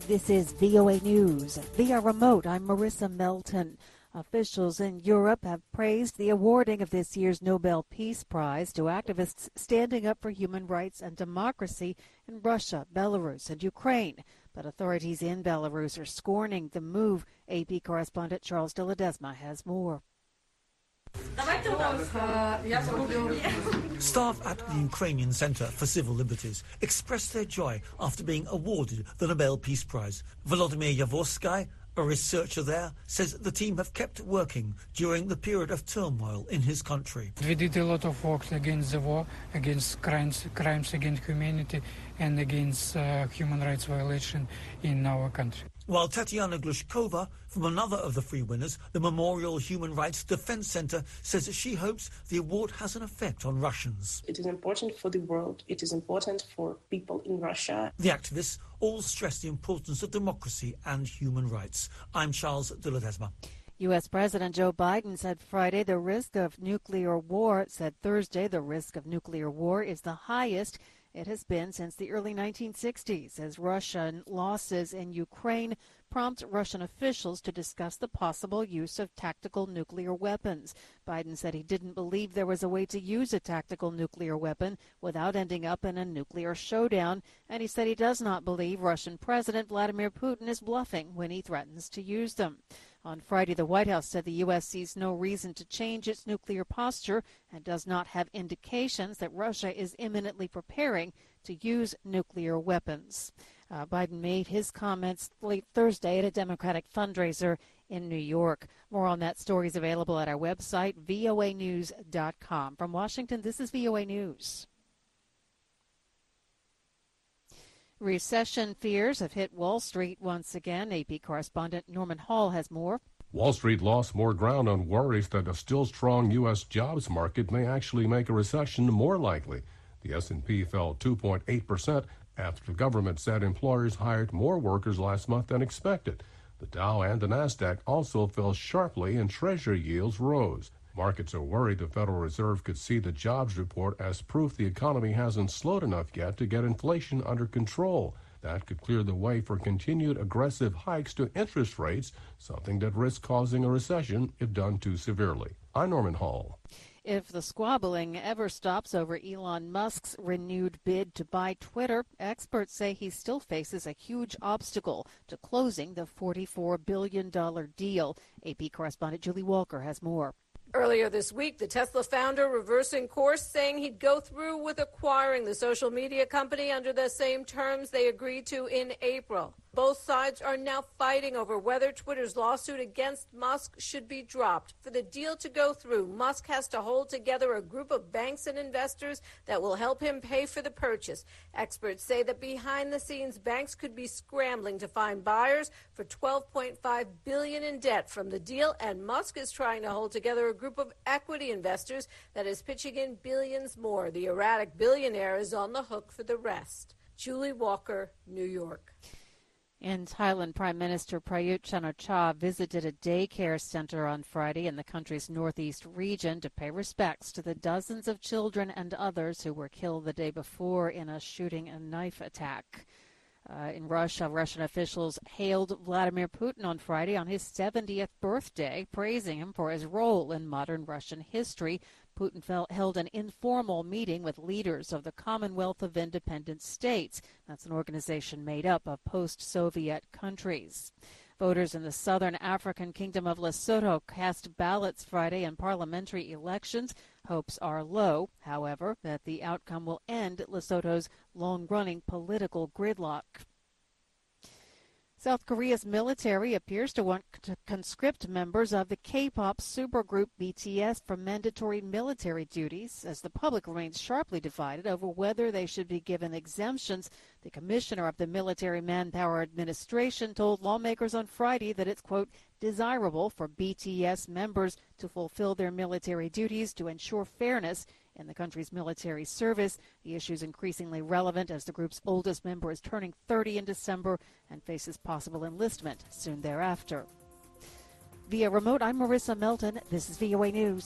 This is VOA News. Via remote, I'm Marissa Melton. Officials in Europe have praised the awarding of this year's Nobel Peace Prize to activists standing up for human rights and democracy in Russia, Belarus, and Ukraine. But authorities in Belarus are scorning the move. AP correspondent Charles de Ledesma has more. Staff at the Ukrainian Center for Civil Liberties expressed their joy after being awarded the Nobel Peace Prize. Volodymyr Yavorsky, a researcher there, says the team have kept working during the period of turmoil in his country. We did a lot of work against the war, against crimes against humanity, and against human rights violation in our country. While Tatiana Glushkova, from another of the three winners, the Memorial Human Rights Defense Center, says she hopes the award has an effect on Russians. It is important for the world. It is important for people in Russia. The activists all stress the importance of democracy and human rights. I'm Charles de Ledesma. U.S. President Joe Biden said Thursday the risk of nuclear war is the highest it has been since the early 1960s, as Russian losses in Ukraine prompt Russian officials to discuss the possible use of tactical nuclear weapons. Biden said he didn't believe there was a way to use a tactical nuclear weapon without ending up in a nuclear showdown, and he said he does not believe Russian President Vladimir Putin is bluffing when he threatens to use them. On Friday, the White House said the U.S. sees no reason to change its nuclear posture and does not have indications that Russia is imminently preparing to use nuclear weapons. Biden made his comments late Thursday at a Democratic fundraiser in New York. More on that story is available at our website, voanews.com. From Washington, this is VOA News. Recession fears have hit Wall Street once again. AP correspondent Norman Hall has more. Wall Street lost more ground on worries that a still strong U.S. jobs market may actually make a recession more likely. The S&P fell 2.8% after the government said employers hired more workers last month than expected. The Dow and the Nasdaq also fell sharply and Treasury yields rose. Markets are worried the Federal Reserve could see the jobs report as proof the economy hasn't slowed enough yet to get inflation under control. That could clear the way for continued aggressive hikes to interest rates, something that risks causing a recession if done too severely. I'm Norman Hall. If the squabbling ever stops over Elon Musk's renewed bid to buy Twitter, experts say he still faces a huge obstacle to closing the $44 billion deal. AP correspondent Julie Walker has more. Earlier this week, the Tesla founder reversing course, saying he'd go through with acquiring the social media company under the same terms they agreed to in April. Both sides are now fighting over whether Twitter's lawsuit against Musk should be dropped. For the deal to go through, Musk has to hold together a group of banks and investors that will help him pay for the purchase. Experts say that behind the scenes, banks could be scrambling to find buyers for $12.5 billion in debt from the deal, and Musk is trying to hold together a group of equity investors that is pitching in billions more. The erratic billionaire is on the hook for the rest. Julie Walker, New York. In Thailand, Prime Minister Prayut Chan-o-cha visited a daycare center on Friday in the country's northeast region to pay respects to the dozens of children and others who were killed the day before in a shooting and knife attack. In Russia, Russian officials hailed Vladimir Putin on Friday on his 70th birthday, praising him for his role in modern Russian history. Putin held an informal meeting with leaders of the Commonwealth of Independent States. That's an organization made up of post-Soviet countries. Voters in the southern African kingdom of Lesotho cast ballots Friday in parliamentary elections. Hopes are low, however, that the outcome will end Lesotho's long-running political gridlock. South Korea's military appears to want to conscript members of the K-pop supergroup BTS for mandatory military duties, as the public remains sharply divided over whether they should be given exemptions. The commissioner of the Military Manpower Administration told lawmakers on Friday that it's, quote, desirable for BTS members to fulfill their military duties to ensure fairness in the country's military service. The issue is increasingly relevant as the group's oldest member is turning 30 in December and faces possible enlistment soon thereafter. Via remote, I'm Marissa Melton. This is VOA News.